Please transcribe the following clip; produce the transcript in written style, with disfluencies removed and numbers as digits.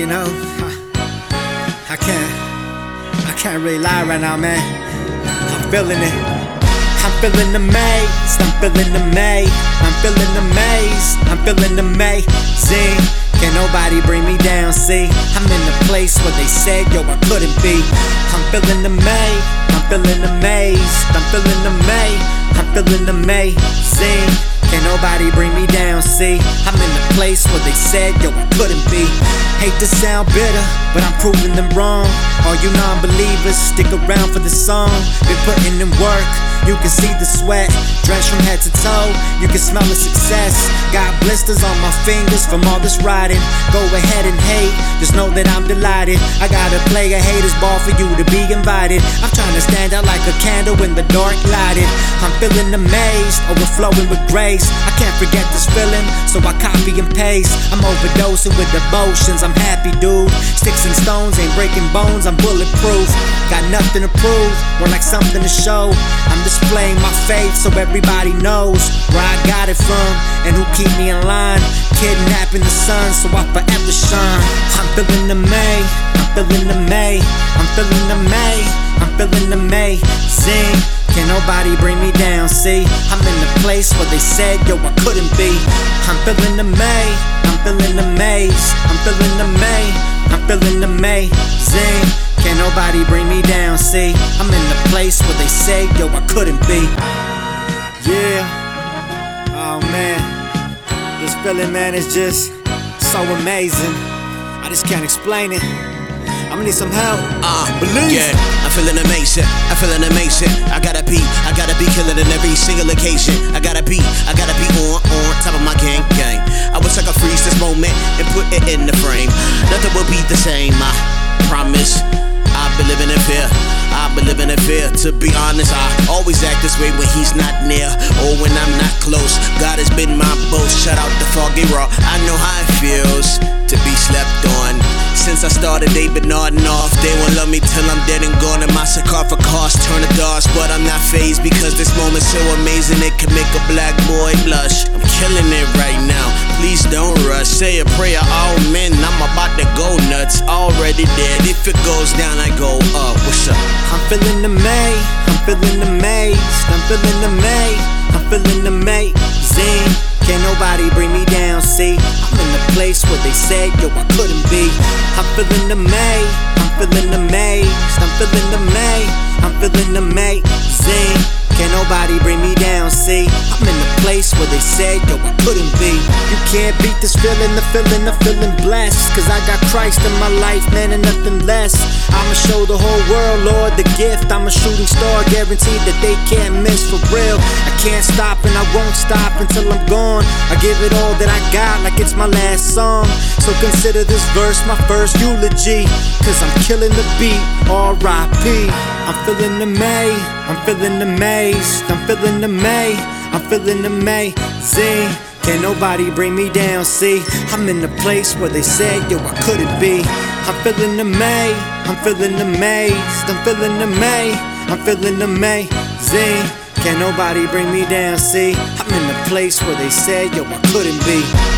you know, I can't really lie right now, man. I'm feeling it. I'm feeling amazed, I'm feeling amazed, I'm feeling amazed, I'm feeling amazing. Can't nobody bring me down, see. I'm in the place where they said, yo, I couldn't be. I'm feeling amazed, I'm feeling amazed, I'm feeling amazed, I'm feeling amazing. Can't nobody bring me down, see. I'm in the place where they said, yo, I couldn't be. Hate to sound bitter, but I'm proving them wrong. All you non-believers, stick around for the song. Been putting in work, you can see the sweat. Drenched from head to toe, you can smell the success. Got blisters on my fingers from all this riding. Go ahead and hate, just know that I'm delighted. I gotta play a hater's ball for you to be invited. I'm trying to stand out like a candle in the dark lighted. I'm feeling amazed, overflowing with grace. I can't forget this feeling, so I copy and paste. I'm overdosing with emotions, I'm happy, dude. Sticks and stones ain't breaking bones, I'm bulletproof. Got nothing to prove, more like something to show. I'm displaying my faith so everybody knows where I got it from and who keep me in line. Kidnapping the sun so I forever shine. I'm feeling amazed, I'm feeling amazed, I'm feeling amazed, I'm feeling amazing. Can't nobody bring me down, see. I'm in the place where they said, yo, I couldn't be. I'm feeling amazed, I'm feeling amazed, I'm feeling amazed, I'm feeling amazing. Can't nobody bring me down, see. I'm in the place where they say, yo, I couldn't be. Yeah, oh man, this feeling, man, is just so amazing. I just can't explain it. I'ma need some help. Believe. Yeah, I'm feeling amazing. I'm feeling amazing. I gotta be killing in every single occasion. I gotta be on top of my gang. I wish I could freeze this moment and put it in the frame. Nothing will be the same, I promise. I've been living in fear. I've been living in fear. To be honest, I always act this way when he's not near or when I'm not close. God has been my boast. Shout out to Foggy Raw. I know how it feels to be slept on. Since I started, they've been nodding off. They won't love me till I'm dead and gone. And my sarcophagus turn to dust. But I'm not fazed because this moment's so amazing. It can make a black boy blush. I'm killing it right now. Please don't rush. Say a prayer, oh man, I'm about to go nuts. Already dead. If it goes down, I go up. What's up? I'm feeling amazed, I'm feeling amazed, I'm feeling amazed, I'm feeling amazing. Can't nobody bring me down, see. I'm in the place where they said, yo, I couldn't be. I'm feeling amazed, I'm feeling amazed, I'm feeling amazed, I'm feeling amazing. Can't nobody bring me down, see. I'm in the place where they said, yo, I couldn't be. You can't beat this feeling, the feeling of feeling blessed. Cause I got Christ in my life, man, and nothing less. I'ma show the whole world, Lord, the gift. I'm a shooting star, guaranteed that they can't miss, for real. I can't stop and I won't stop until I'm gone. I give it all that I got like it's my last song. So consider this verse my first eulogy. Cause I'm killing the beat, R.I.P. I'm feeling amazed, I'm feeling amazed, I'm feeling amazed, I'm feeling amazing. Can't nobody bring me down, see. I'm in the place where they said, yo, I couldn't be. I'm feeling amazed, I'm feeling amazed, I'm feeling amazed, I'm feeling amazing. Can't nobody bring me down, see. I'm in the place where they said, yo, I couldn't be.